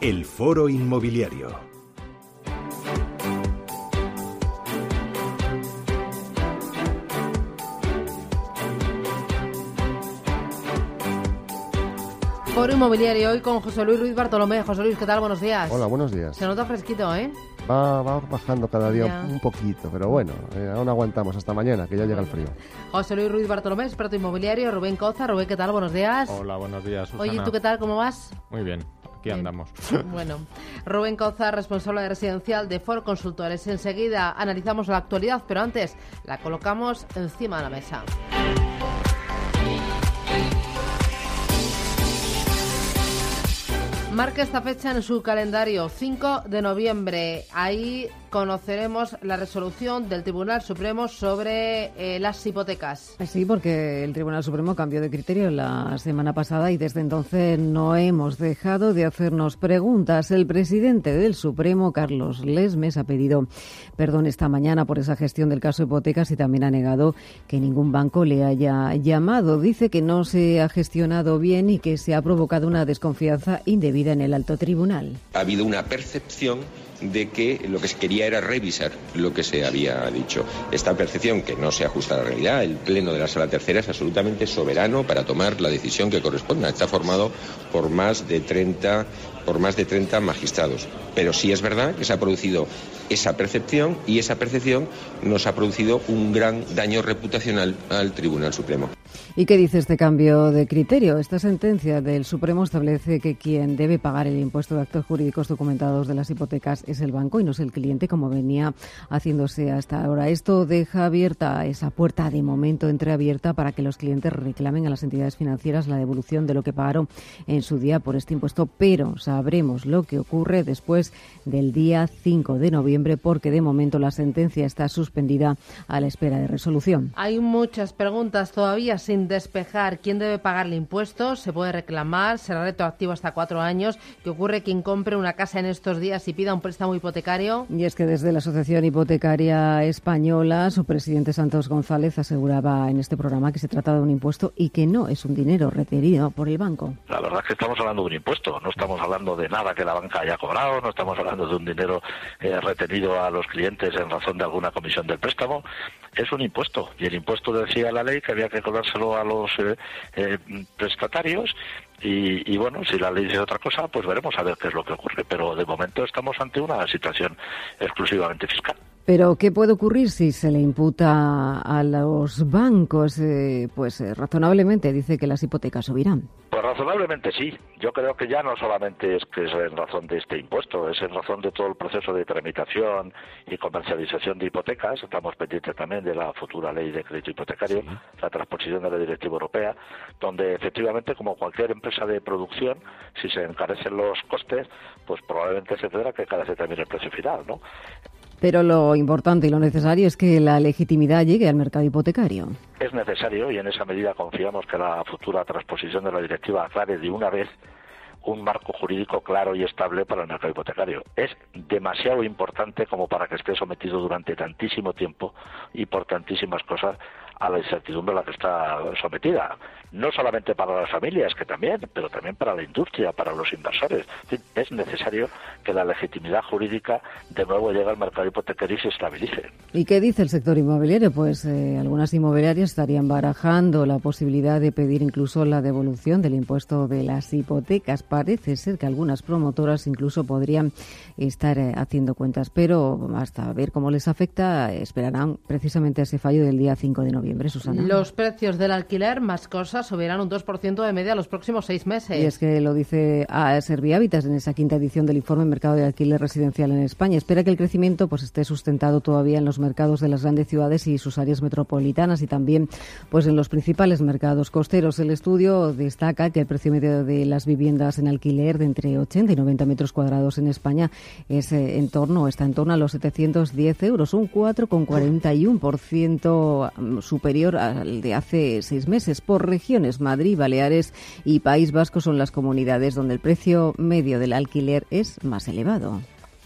El Foro Inmobiliario. Foro Inmobiliario hoy con José Luis Ruiz Bartolomé. José Luis, ¿qué tal? Buenos días. Hola, buenos días. Se nota fresquito, ¿eh? Va bajando cada día un poquito, pero bueno, aún aguantamos hasta mañana, que ya llega el frío. José Luis Ruiz Bartolomé, experto inmobiliario. Rubén Coza. Rubén, ¿qué tal? Buenos días. Hola, buenos días, Susana. Oye, ¿tú qué tal? ¿Cómo vas? Muy bien, aquí andamos. Bueno, Rubén Coza, responsable de residencial de Foro Consultores. Enseguida analizamos la actualidad, pero antes la colocamos encima de la mesa. Marca esta fecha en su calendario, 5 de noviembre. Ahí conoceremos la resolución del Tribunal Supremo sobre las hipotecas. Sí, porque el Tribunal Supremo cambió de criterio la semana pasada y desde entonces no hemos dejado de hacernos preguntas. El presidente del Supremo, Carlos Lesmes, ha pedido perdón esta mañana por esa gestión del caso hipotecas y también ha negado que ningún banco le haya llamado. Dice que no se ha gestionado bien y que se ha provocado una desconfianza indebida en el alto tribunal. Ha habido una percepción de que lo que se quería era revisar lo que se había dicho. Esta percepción, que no se ajusta a la realidad, el Pleno de la Sala Tercera es absolutamente soberano para tomar la decisión que corresponda. Está formado por más de 30 magistrados. Pero sí es verdad que se ha producido esa percepción y esa percepción nos ha producido un gran daño reputacional al Tribunal Supremo. ¿Y qué dice este cambio de criterio? Esta sentencia del Supremo establece que quien debe pagar el impuesto de actos jurídicos documentados de las hipotecas es el banco y no es el cliente, como venía haciéndose hasta ahora. Esto deja abierta esa puerta, de momento entreabierta, para que los clientes reclamen a las entidades financieras la devolución de lo que pagaron en su día por este impuesto, pero sabremos lo que ocurre después del día 5 de noviembre, porque de momento la sentencia está suspendida a la espera de resolución. Hay muchas preguntas todavía sin despejar. ¿Quién debe pagar el impuesto? ¿Se puede reclamar? ¿Será retroactivo hasta 4 años? ¿Qué ocurre quien compre una casa en estos días y pida un préstamo hipotecario? Y es que desde la Asociación Hipotecaria Española, su presidente Santos González aseguraba en este programa que se trata de un impuesto y que no es un dinero retenido por el banco. La verdad es que estamos hablando de un impuesto, no estamos hablando de nada que la banca haya cobrado, no estamos hablando de un dinero retenido a los clientes en razón de alguna comisión del préstamo. Es un impuesto, y el impuesto decía la ley que había que cobrárselo a los prestatarios y bueno, si la ley dice otra cosa, pues veremos a ver qué es lo que ocurre, pero de momento estamos ante una situación exclusivamente fiscal. Pero, ¿qué puede ocurrir si se le imputa a los bancos? Razonablemente dice que las hipotecas subirán. Pues razonablemente sí. Yo creo que ya no solamente es que es en razón de este impuesto, es en razón de todo el proceso de tramitación y comercialización de hipotecas. Estamos pendientes también de la futura ley de crédito hipotecario, sí, la transposición de la directiva europea, donde efectivamente, como cualquier empresa de producción, si se encarecen los costes, pues probablemente se tendrá que encarecer también el precio final, ¿no? Pero lo importante y lo necesario es que la legitimidad llegue al mercado hipotecario. Es necesario y en esa medida confiamos que la futura transposición de la directiva aclare de una vez un marco jurídico claro y estable para el mercado hipotecario. Es demasiado importante como para que esté sometido durante tantísimo tiempo y por tantísimas cosas a la incertidumbre a la que está sometida. No solamente para las familias, que también, pero también para la industria, para los inversores. Es necesario que la legitimidad jurídica de nuevo llegue al mercado hipotecario y se estabilice. ¿Y qué dice el sector inmobiliario? Pues algunas inmobiliarias estarían barajando la posibilidad de pedir incluso la devolución del impuesto de las hipotecas. Parece ser que algunas promotoras incluso podrían estar haciendo cuentas, pero hasta ver cómo les afecta, esperarán precisamente ese fallo del día 5 de noviembre. Susana. Los precios del alquiler, más cosas, subirán un 2% de media los próximos 6 meses. Y es que lo dice Servihabitat en esa quinta edición del informe Mercado de Alquiler Residencial en España. Espera que el crecimiento esté sustentado todavía en los mercados de las grandes ciudades y sus áreas metropolitanas y también en los principales mercados costeros. El estudio destaca que el precio medio de las viviendas en alquiler de entre 80 y 90 metros cuadrados en España está en torno a los 710 euros, un 4,41% superior al de hace 6 meses. Por regiones, Madrid, Baleares y País Vasco son las comunidades donde el precio medio del alquiler es más elevado.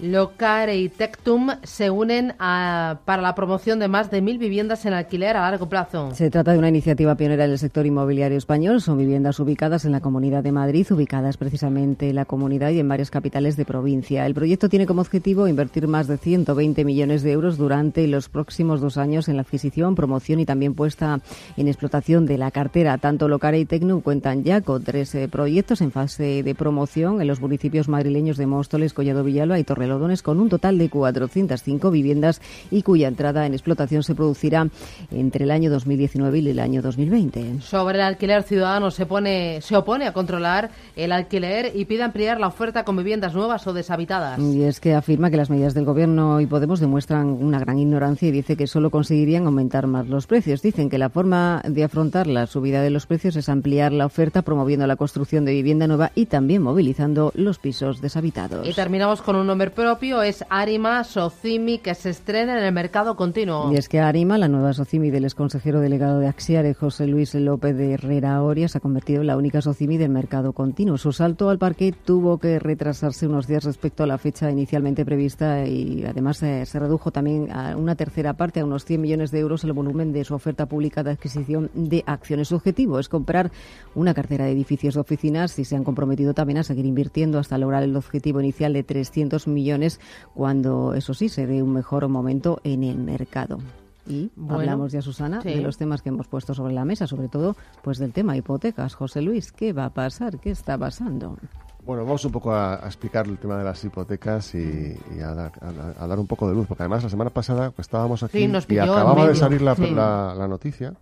Locare y Tectum se unen para la promoción de más de 1.000 viviendas en alquiler a largo plazo. Se trata de una iniciativa pionera del sector inmobiliario español. Son viviendas ubicadas en la Comunidad de Madrid, ubicadas precisamente en la comunidad y en varias capitales de provincia. El proyecto tiene como objetivo invertir más de 120 millones de euros durante los próximos 2 años en la adquisición, promoción y también puesta en explotación de la cartera. Tanto Locare y Tectum cuentan ya con 3 proyectos en fase de promoción en los municipios madrileños de Móstoles, Collado Villalba y Torrelodones, con un total de 405 viviendas y cuya entrada en explotación se producirá entre el año 2019 y el año 2020. Sobre el alquiler, Ciudadanos se opone a controlar el alquiler y pide ampliar la oferta con viviendas nuevas o deshabitadas. Y es que afirma que las medidas del Gobierno y Podemos demuestran una gran ignorancia y dice que solo conseguirían aumentar más los precios. Dicen que la forma de afrontar la subida de los precios es ampliar la oferta, promoviendo la construcción de vivienda nueva y también movilizando los pisos deshabitados. Y terminamos con un nombre propio, es Arima Socimi, que se estrena en el mercado continuo. Y es que Arima, la nueva Socimi del exconsejero delegado de Axiare, José Luis López de Herrera Oria, se ha convertido en la única Socimi del mercado continuo. Su salto al parquet tuvo que retrasarse unos días respecto a la fecha inicialmente prevista y además se redujo también a una tercera parte, a unos 100 millones de euros, el volumen de su oferta pública de adquisición de acciones. Su objetivo es comprar una cartera de edificios de oficinas y se han comprometido también a seguir invirtiendo hasta lograr el objetivo inicial de 300 millones cuando, eso sí, se dé un mejor momento en el mercado. Y hablamos ya, Susana, de los temas que hemos puesto sobre la mesa, sobre todo pues del tema hipotecas. José Luis, ¿qué va a pasar? ¿Qué está pasando? Bueno, vamos un poco a explicar el tema de las hipotecas y a dar un poco de luz, porque además la semana pasada pues, estábamos aquí y acababa de salir la noticia.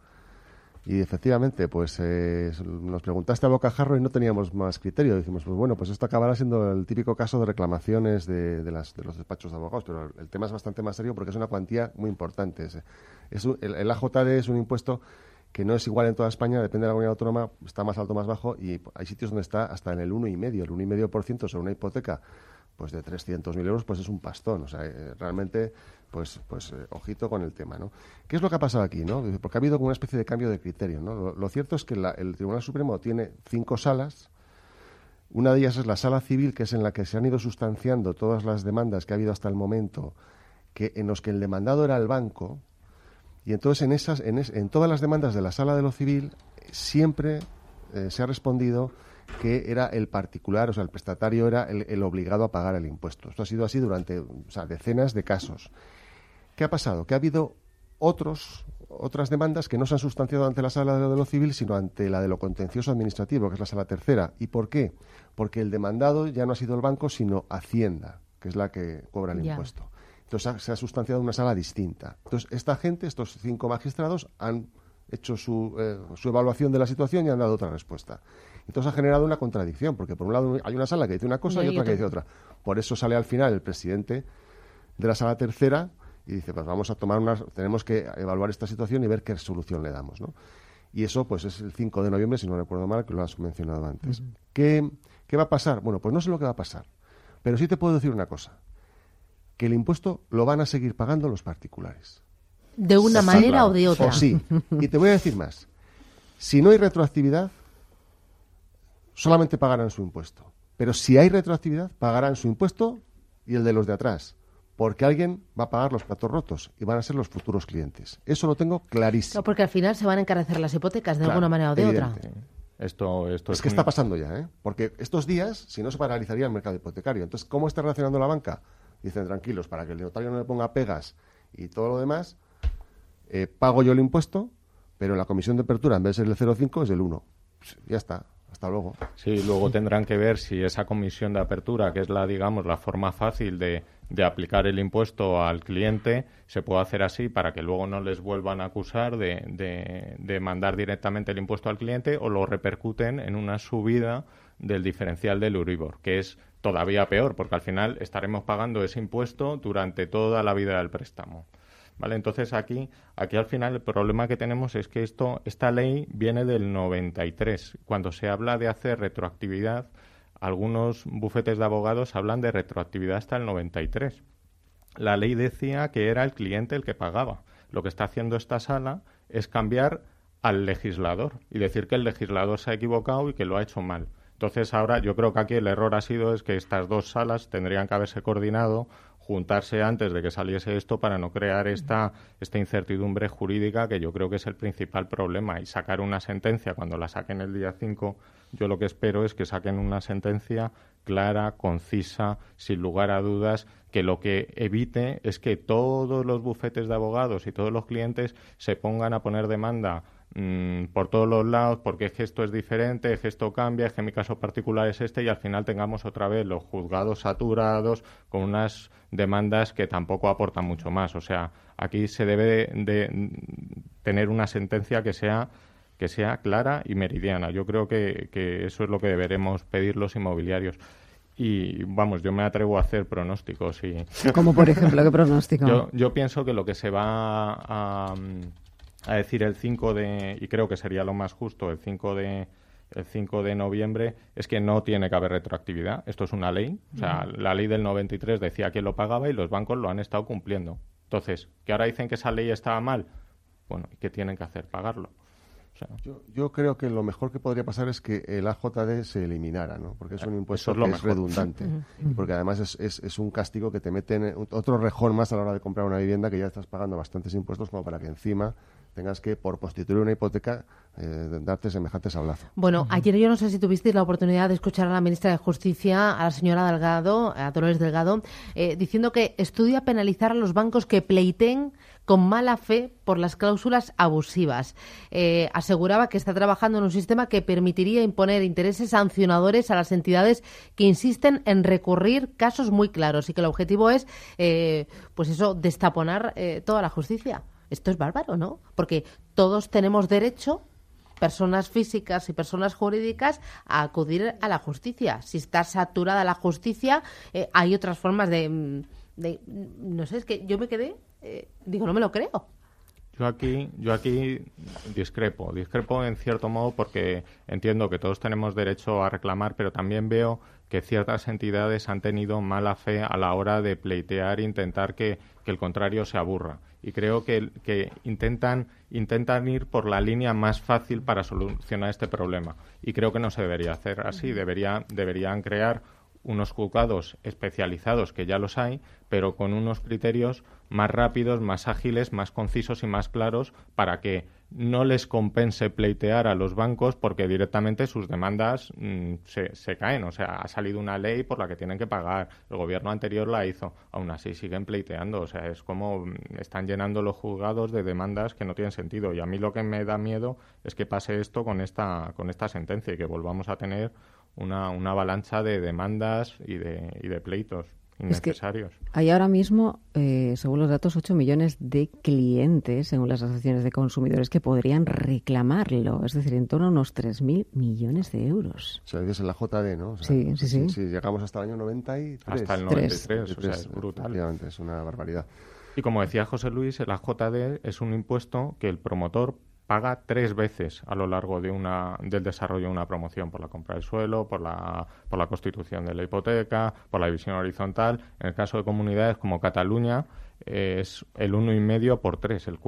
Y efectivamente, pues nos preguntaste a bocajarro y no teníamos más criterio. Decimos, pues bueno, pues esto acabará siendo el típico caso de reclamaciones de los despachos de abogados, pero el tema es bastante más serio porque es una cuantía muy importante. El AJD es un impuesto que no es igual en toda España, depende de la comunidad autónoma, está más alto o más bajo, y hay sitios donde está hasta en el 1,5%. El 1,5% sobre una hipoteca pues de 300.000 euros, pues es un pastón. O sea, realmente, pues ojito con el tema, ¿no? ¿Qué es lo que ha pasado aquí, no? Porque ha habido como una especie de cambio de criterio, ¿no? Lo cierto es que el Tribunal Supremo tiene 5 salas. Una de ellas es la Sala Civil, que es en la que se han ido sustanciando todas las demandas que ha habido hasta el momento, en los que el demandado era el banco. Y entonces en todas las demandas de la Sala de lo Civil siempre se ha respondido que era el particular, o sea, el prestatario era el obligado a pagar el impuesto. Esto ha sido así durante decenas de casos. ¿Qué ha pasado? Que ha habido otras demandas que no se han sustanciado ante la Sala de lo Civil, sino ante la de lo contencioso administrativo, que es la Sala Tercera. ¿Y por qué? Porque el demandado ya no ha sido el banco, sino Hacienda, que es la que cobra el impuesto. Entonces se ha sustanciado en una sala distinta. Entonces esta gente, estos 5 magistrados, han hecho su evaluación de la situación y han dado otra respuesta. Entonces ha generado una contradicción, porque por un lado hay una sala que dice una cosa y otra que dice otra. Por eso sale al final el presidente de la Sala Tercera y dice, pues tenemos que evaluar esta situación y ver qué solución le damos, ¿no? Y eso pues es el 5 de noviembre, si no recuerdo mal, que lo has mencionado antes. Uh-huh. ¿Qué va a pasar? Bueno, pues no sé lo que va a pasar, pero sí te puedo decir una cosa, que el impuesto lo van a seguir pagando los particulares. ¿De una manera o de otra? O sí. Y te voy a decir más. Si no hay retroactividad, solamente pagarán su impuesto. Pero si hay retroactividad, pagarán su impuesto y el de los de atrás. Porque alguien va a pagar los platos rotos y van a ser los futuros clientes. Eso lo tengo clarísimo. No, porque al final se van a encarecer las hipotecas de alguna manera o de otra. Esto es que está pasando ya, ¿eh? Porque estos días, si no, se paralizaría el mercado hipotecario. Entonces, ¿cómo está reaccionando la banca? Dicen, tranquilos, para que el notario no le ponga pegas y todo lo demás, pago yo el impuesto, pero la comisión de apertura, en vez de ser el 0,5, es del 1. Ya está. Hasta luego. Sí, luego tendrán que ver si esa comisión de apertura, que es la forma fácil de aplicar el impuesto al cliente, se puede hacer así para que luego no les vuelvan a acusar de mandar directamente el impuesto al cliente o lo repercuten en una subida del diferencial del Euribor, que es todavía peor, porque al final estaremos pagando ese impuesto durante toda la vida del préstamo. ¿Vale? Entonces aquí al final el problema que tenemos es que esta ley viene del 93. Cuando se habla de hacer retroactividad, algunos bufetes de abogados hablan de retroactividad hasta el 93. La ley decía que era el cliente el que pagaba. Lo que está haciendo esta sala es cambiar al legislador y decir que el legislador se ha equivocado y que lo ha hecho mal. Entonces ahora yo creo que aquí el error ha sido es que estas dos salas tendrían que haberse coordinado, juntarse antes de que saliese esto para no crear esta incertidumbre jurídica, que yo creo que es el principal problema, y sacar una sentencia cuando la saquen el día 5, yo lo que espero es que saquen una sentencia clara, concisa, sin lugar a dudas, que lo que evite es que todos los bufetes de abogados y todos los clientes se pongan a poner demanda por todos los lados, porque es que esto es diferente, es que esto cambia, es que mi caso particular es este, y al final tengamos otra vez los juzgados saturados con unas demandas que tampoco aportan mucho más. O sea, aquí se debe de tener una sentencia que sea clara y meridiana. Yo creo que eso es lo que deberemos pedir los inmobiliarios. Y, vamos, yo me atrevo a hacer pronósticos. Como, por ejemplo, ¿qué pronóstico? Yo pienso que lo que se va a decir el 5 y creo que sería lo más justo, el 5 de noviembre, es que no tiene que haber retroactividad. Esto es una ley. O sea, la ley del 93 decía quién lo pagaba y los bancos lo han estado cumpliendo. Entonces, ¿que ahora dicen que esa ley estaba mal? Bueno, ¿y qué tienen que hacer? Pagarlo. O sea, yo creo que lo mejor que podría pasar es que el AJD se eliminara, ¿no? Porque es un impuesto que es redundante. Porque además es un castigo que te meten otro rejón más a la hora de comprar una vivienda, que ya estás pagando bastantes impuestos, como para que encima tengas que, por constituir una hipoteca, darte semejante sablazo. Bueno, ayer yo no sé si tuvisteis la oportunidad de escuchar a la ministra de Justicia, a la señora Delgado, a Dolores Delgado, diciendo que estudia penalizar a los bancos que pleiteen con mala fe por las cláusulas abusivas. Aseguraba que está trabajando en un sistema que permitiría imponer intereses sancionadores a las entidades que insisten en recurrir casos muy claros, y que el objetivo es, pues eso, destaponar toda la justicia. Esto es bárbaro, ¿no? Porque todos tenemos derecho, personas físicas y personas jurídicas, a acudir a la justicia. Si está saturada la justicia, hay otras formas de no sé, es que yo me quedé, digo, no me lo creo. Yo aquí discrepo en cierto modo, porque entiendo que todos tenemos derecho a reclamar, pero también veo que ciertas entidades han tenido mala fe a la hora de pleitear e intentar que el contrario se aburra. Y creo que intentan ir por la línea más fácil para solucionar este problema. Y creo que no se debería hacer así. Deberían crear unos juzgados especializados, que ya los hay, pero con unos criterios más rápidos, más ágiles, más concisos y más claros, para que no les compense pleitear a los bancos, porque directamente sus demandas se caen. O sea, ha salido una ley por la que tienen que pagar. El gobierno anterior la hizo. Aún así siguen pleiteando. O sea, es como están llenando los juzgados de demandas que no tienen sentido. Y a mí lo que me da miedo es que pase esto con esta sentencia, y que volvamos a tener una avalancha de demandas y de pleitos innecesarios. Es que hay ahora mismo, según los datos, 8 millones de clientes, según las asociaciones de consumidores, que podrían reclamarlo. Es decir, en torno a unos 3.000 millones de euros. O sea, es en la JD, ¿no? O sea, sí. Si llegamos hasta el año 93. Hasta el 93, o sea, es brutal. Efectivamente, es una barbaridad. Y como decía José Luis, la JD es un impuesto que el promotor paga 3 veces a lo largo del desarrollo de una promoción: por la compra del suelo, por la constitución de la hipoteca, por la división horizontal. En el caso de comunidades como Cataluña, es el 1,5 por 3, el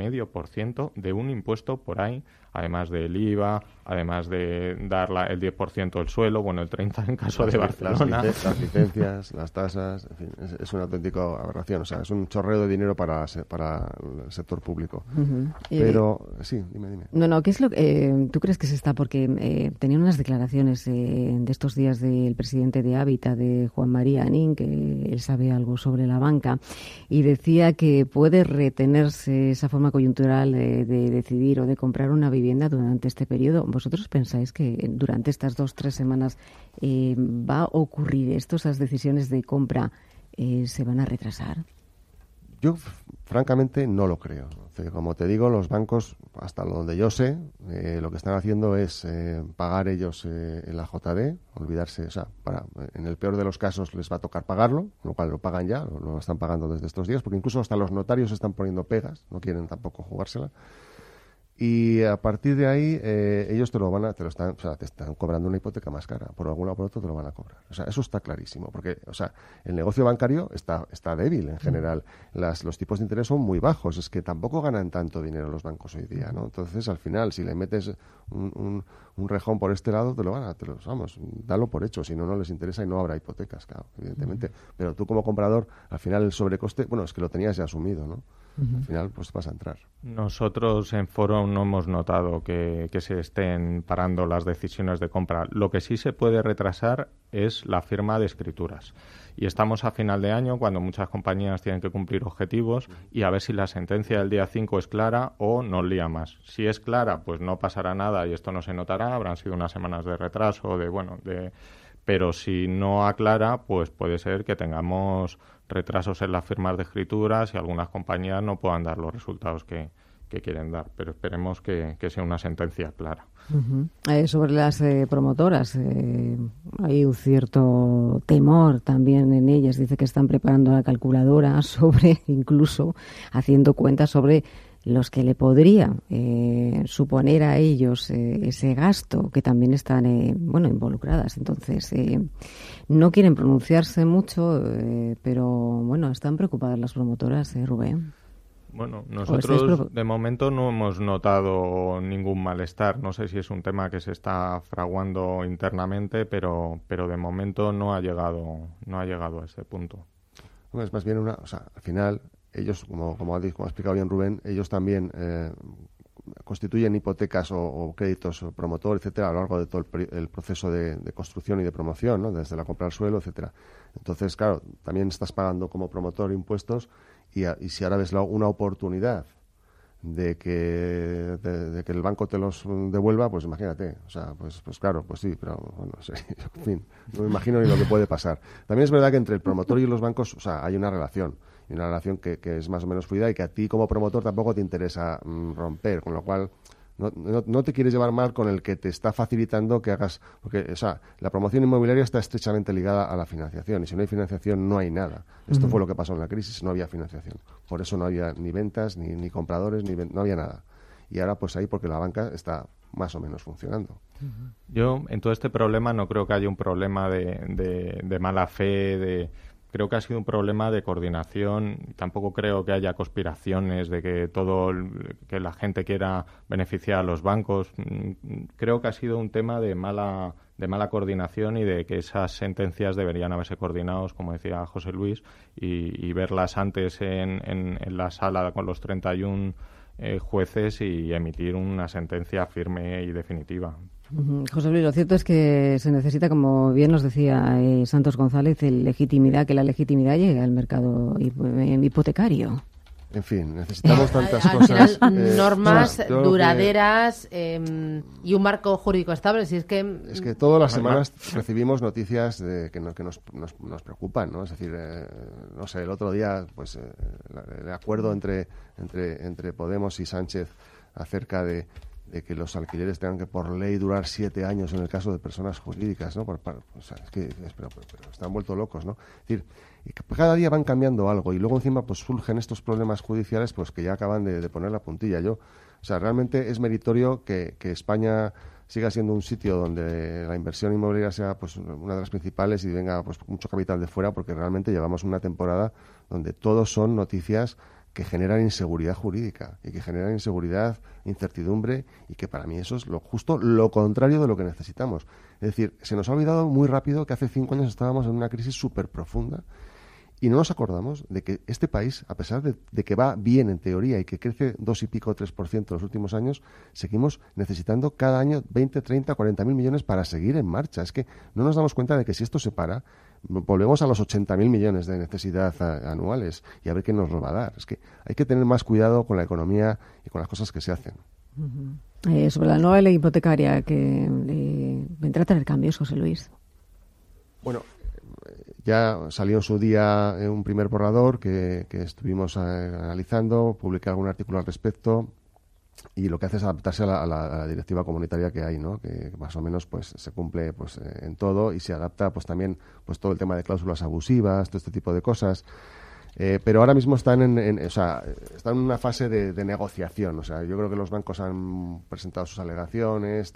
4,5% de un impuesto por ahí, además del IVA, además de dar el 10% del suelo, bueno, el 30% en caso de Barcelona. Las licencias, las tasas, en fin, es una auténtica aberración. O sea, es un chorreo de dinero para el sector público. Pero, sí, dime. No, ¿qué es lo que tú crees que se está? Porque tenían unas declaraciones de estos días del presidente de Hábitat, de Juan María Anín, que él sabe algo sobre la banca, y decía que puede retenerse esa forma coyuntural de decidir o de comprar una vivienda durante este periodo. ¿Vosotros pensáis que durante estas 2-3 semanas va a ocurrir esto? ¿Esas decisiones de compra se van a retrasar? Yo, francamente, no lo creo. Como te digo, los bancos, hasta donde yo sé, lo que están haciendo es pagar ellos en la JD, olvidarse, o sea, en el peor de los casos les va a tocar pagarlo, lo cual lo pagan ya, lo están pagando desde estos días, porque incluso hasta los notarios están poniendo pegas, no quieren tampoco jugársela. Y a partir de ahí, ellos te están cobrando una hipoteca más cara. Por algún lado o por otro te lo van a cobrar. O sea, eso está clarísimo. Porque, o sea, el negocio bancario está débil en general. Los tipos de interés son muy bajos. Es que tampoco ganan tanto dinero los bancos hoy día, ¿no? Entonces, al final, si le metes un rejón por este lado, dalo por hecho. Si no, no les interesa y no habrá hipotecas, claro, evidentemente. Pero tú como comprador, al final el sobrecoste, bueno, es que lo tenías ya asumido, ¿no? Al final, pues vas a entrar. Nosotros en Foro no hemos notado que se estén parando las decisiones de compra. Lo que sí se puede retrasar es la firma de escrituras. Y estamos a final de año, cuando muchas compañías tienen que cumplir objetivos, y a ver si la sentencia del día 5 es clara o nos lía más. Si es clara, pues no pasará nada y esto no se notará. Habrán sido unas semanas de retraso, pero si no aclara, pues puede ser que tengamos retrasos en las firmas de escrituras y algunas compañías no puedan dar los resultados que quieren dar, pero esperemos que sea una sentencia clara. Sobre las promotoras, hay un cierto temor también en ellas. Dice que están preparando la calculadora incluso haciendo cuentas sobre los que le podría suponer a ellos ese gasto, que también están involucradas. Entonces, no quieren pronunciarse mucho, pero bueno, están preocupadas las promotoras, Rubén. Bueno, nosotros de momento no hemos notado ningún malestar. No sé si es un tema que se está fraguando internamente, pero de momento no ha llegado a ese punto. Es más bien al final ellos, como ha explicado bien Rubén, ellos también constituyen hipotecas o créditos promotor, etcétera, a lo largo de todo el proceso de construcción y de promoción, ¿no? Desde la compra al suelo, etcétera. Entonces, claro, también estás pagando como promotor impuestos y si ahora ves una oportunidad de que el banco te los devuelva, pues imagínate, o sea, pues claro, pues sí, pero bueno, sí, en fin, no me imagino ni lo que puede pasar. También es verdad que entre el promotor y los bancos, o sea, hay una relación que es más o menos fluida y que a ti como promotor tampoco te interesa romper, con lo cual no te quieres llevar mal con el que te está facilitando que hagas, porque, o sea, la promoción inmobiliaria está estrechamente ligada a la financiación y si no hay financiación no hay nada. Esto fue lo que pasó en la crisis, no había financiación. Por eso no había ni ventas, ni compradores, no había nada. Y ahora pues ahí porque la banca está más o menos funcionando. Yo en todo este problema no creo que haya un problema de mala fe, creo que ha sido un problema de coordinación. Tampoco creo que haya conspiraciones de que la gente quiera beneficiar a los bancos. Creo que ha sido un tema de mala coordinación y de que esas sentencias deberían haberse coordinado, como decía José Luis, y verlas antes en la sala con los 31 jueces y emitir una sentencia firme y definitiva. José Luis, lo cierto es que se necesita, como bien nos decía Santos González, que la legitimidad llegue al mercado hipotecario. En fin, necesitamos tantas cosas. Al final, normas duraderas y un marco jurídico estable. Si es que todas las semanas recibimos noticias que nos preocupan, ¿no? Es decir, no sé, el otro día, pues el acuerdo entre Podemos y Sánchez acerca de que los alquileres tengan que por ley durar 7 años en el caso de personas jurídicas, ¿no? O sea, es que pero están vueltos locos, ¿no? Es decir, y que cada día van cambiando algo y luego encima pues surgen estos problemas judiciales pues que ya acaban de poner la puntilla. O sea, realmente es meritorio que España siga siendo un sitio donde la inversión inmobiliaria sea pues una de las principales y venga pues mucho capital de fuera, porque realmente llevamos una temporada donde todos son noticias que generan inseguridad jurídica y que generan inseguridad, incertidumbre, y que para mí eso es justo lo contrario de lo que necesitamos. Es decir, se nos ha olvidado muy rápido que hace 5 años estábamos en una crisis súper profunda y no nos acordamos de que este país, a pesar de que va bien en teoría y que crece 2 y pico, 3% en los últimos años, seguimos necesitando cada año 20, 30, 40.000 millones para seguir en marcha. Es que no nos damos cuenta de que si esto se para, volvemos a los 80.000 millones de necesidad anuales y a ver qué nos lo va a dar. Es que hay que tener más cuidado con la economía y con las cosas que se hacen. Sobre la nueva ley hipotecaria que vendrá a tener cambios, José Luis. Bueno, ya salió en su día un primer borrador que estuvimos analizando, publiqué algún artículo al respecto y lo que hace es adaptarse a la directiva comunitaria que hay, ¿no? Que más o menos pues se cumple pues en todo y se adapta pues también pues todo el tema de cláusulas abusivas, todo este tipo de cosas. Pero ahora mismo están están en una fase de negociación. O sea, yo creo que los bancos han presentado sus alegaciones,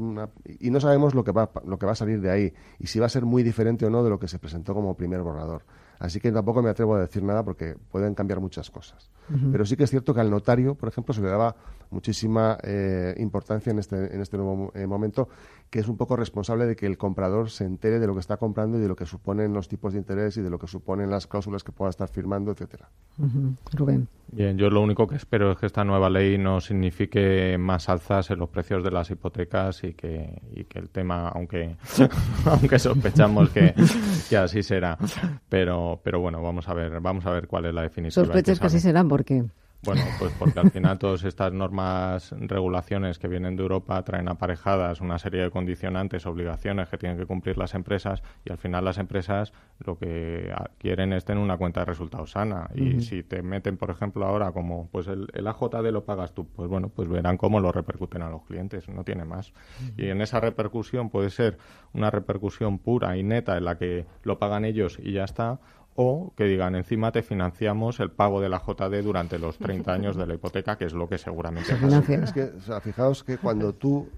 y no sabemos lo que va a salir de ahí y si va a ser muy diferente o no de lo que se presentó como primer borrador. Así que tampoco me atrevo a decir nada porque pueden cambiar muchas cosas. Pero sí que es cierto que al notario, por ejemplo, se le daba muchísima importancia en este nuevo momento, que es un poco responsable de que el comprador se entere de lo que está comprando y de lo que suponen los tipos de interés y de lo que suponen las cláusulas que pueda estar firmando, etcétera. Rubén. Bien, yo lo único que espero es que esta nueva ley no signifique más alzas en los precios de las hipotecas y que el tema, aunque sospechamos que así será, pero bueno, vamos a ver cuál es la definitiva. ¿Sospechas que así será? ¿Por qué? Bueno, pues porque al final todas estas normas, regulaciones que vienen de Europa traen aparejadas una serie de condicionantes, obligaciones que tienen que cumplir las empresas y al final las empresas lo que quieren es tener una cuenta de resultados sana y si te meten, por ejemplo, ahora como pues el AJD lo pagas tú, pues bueno, pues verán cómo lo repercuten a los clientes, no tiene más. Y en esa repercusión puede ser una repercusión pura y neta en la que lo pagan ellos y ya está, o que digan, encima te financiamos el pago de la JD durante los 30 años de la hipoteca, que es lo que seguramente pasa. Es que, o sea, fijaos que cuando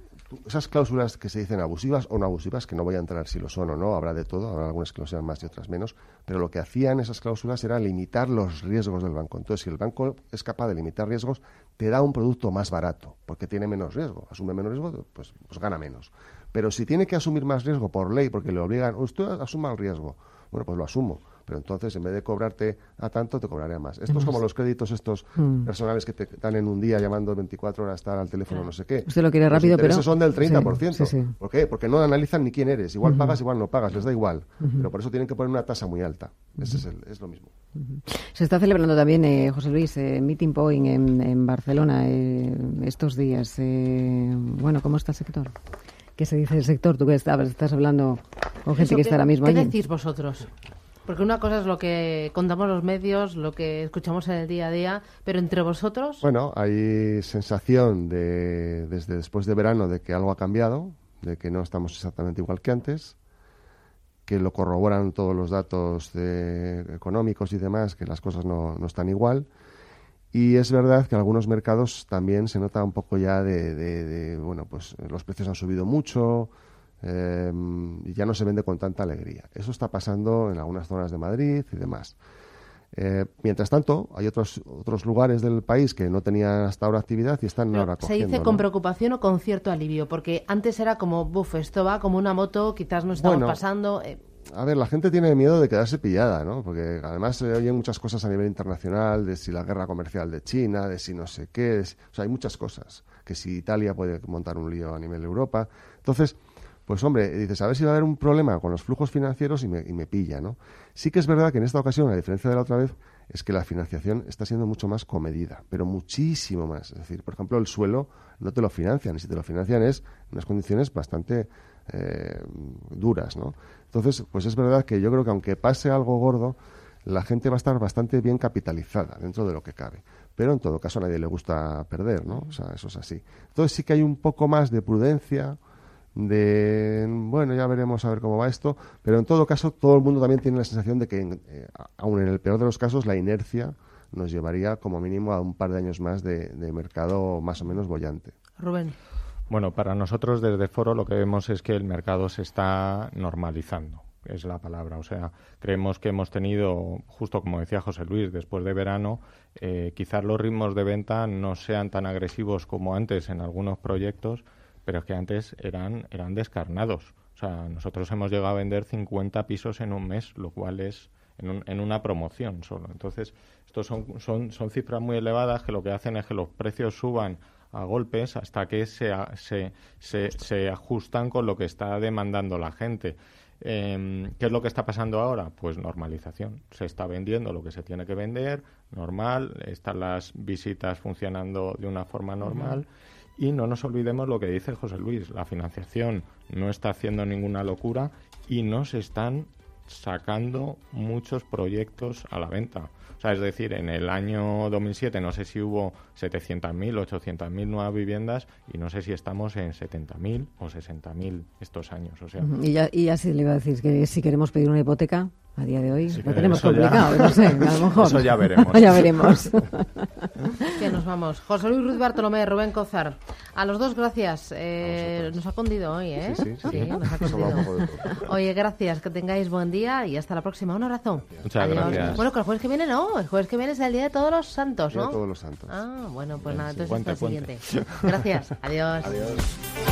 esas cláusulas que se dicen abusivas o no abusivas, que no voy a entrar si lo son o no, habrá de todo, habrá algunas que lo sean más y otras menos, pero lo que hacían esas cláusulas era limitar los riesgos del banco. Entonces, si el banco es capaz de limitar riesgos, te da un producto más barato, porque tiene menos riesgo. Asume menos riesgo, pues gana menos. Pero si tiene que asumir más riesgo por ley, porque le obligan, usted asuma el riesgo, bueno, pues lo asumo. Pero entonces, en vez de cobrarte a tanto, te cobraré a más. Esto es como los créditos estos personales que te dan en un día llamando 24 horas, estar al teléfono, no sé qué. Usted lo quiere rápido, pero... Los intereses son del 30%. Sí. ¿Por qué? Porque no analizan ni quién eres. Igual pagas, igual no pagas, les da igual. Pero por eso tienen que poner una tasa muy alta. Ese es lo mismo. Se está celebrando también, José Luis, Meeting Point en Barcelona estos días. Bueno, ¿cómo está el sector? ¿Qué se dice del sector? Tú que estás hablando con gente que está ahora mismo allí. ¿Qué decís vosotros? Porque una cosa es lo que contamos los medios, lo que escuchamos en el día a día, pero entre vosotros... Bueno, hay sensación desde después de verano de que algo ha cambiado, de que no estamos exactamente igual que antes, que lo corroboran todos los datos económicos y demás, que las cosas no están igual. Y es verdad que en algunos mercados también se nota un poco ya bueno, pues los precios han subido mucho... y ya no se vende con tanta alegría. Eso está pasando en algunas zonas de Madrid y demás. Mientras tanto, hay otros lugares del país que no tenían hasta ahora actividad y están ahora cogiendo. ¿Se dice con preocupación o con cierto alivio? Porque antes era como, esto va como una moto, quizás no estamos pasando... A ver, la gente tiene miedo de quedarse pillada, ¿no? Porque además se oyen muchas cosas a nivel internacional, de si la guerra comercial de China, de si no sé qué, o sea, hay muchas cosas, que si Italia puede montar un lío a nivel de Europa. Entonces... Pues hombre, dices, a ver si va a haber un problema con los flujos financieros y me pilla, ¿no? Sí que es verdad que en esta ocasión, a diferencia de la otra vez, es que la financiación está siendo mucho más comedida, pero muchísimo más. Es decir, por ejemplo, el suelo no te lo financian, y si te lo financian es en unas condiciones bastante duras, ¿no? Entonces, pues es verdad que yo creo que aunque pase algo gordo, la gente va a estar bastante bien capitalizada dentro de lo que cabe. Pero en todo caso a nadie le gusta perder, ¿no? O sea, eso es así. Entonces sí que hay un poco más de prudencia, bueno, ya veremos a ver cómo va esto, pero en todo caso todo el mundo también tiene la sensación de que aun en el peor de los casos la inercia nos llevaría como mínimo a un par de años más de mercado más o menos boyante. Rubén. Bueno, para nosotros desde Foro lo que vemos es que el mercado se está normalizando, es la palabra. O sea, creemos que hemos tenido, justo como decía José Luis, después de verano, quizás los ritmos de venta no sean tan agresivos como antes en algunos proyectos, pero es que antes eran descarnados. O sea, nosotros hemos llegado a vender 50 pisos en un mes, lo cual es en una promoción solo. Entonces, estos son cifras muy elevadas que lo que hacen es que los precios suban a golpes hasta que se ajustan con lo que está demandando la gente. ¿Qué es lo que está pasando ahora? Pues normalización. Se está vendiendo lo que se tiene que vender, normal, están las visitas funcionando de una forma normal. Y no nos olvidemos lo que dice José Luis, la financiación no está haciendo ninguna locura y no se están sacando muchos proyectos a la venta. O sea, es decir, en el año 2007 no sé si hubo 700.000, 800.000 nuevas viviendas y no sé si estamos en 70.000 o 60.000 estos años. O sea, y ya sí le iba a decir que si queremos pedir una hipoteca a día de hoy, lo tenemos complicado, no sé, a lo mejor. Eso ya veremos. Ya veremos. Que nos vamos. José Luis Ruiz Bartolomé, Rubén Cózar. A los dos, gracias. Nos ha cundido hoy, ¿eh? Sí, nos ha cundido. Oye, gracias. Que tengáis buen día y hasta la próxima. Un abrazo. Muchas gracias. Bueno, que el jueves que viene no. El jueves que viene es el Día de Todos los Santos, ¿no? Día de Todos los Santos. Ah, bueno, pues nada, entonces Puente, hasta el siguiente. Gracias. Adiós. Adiós.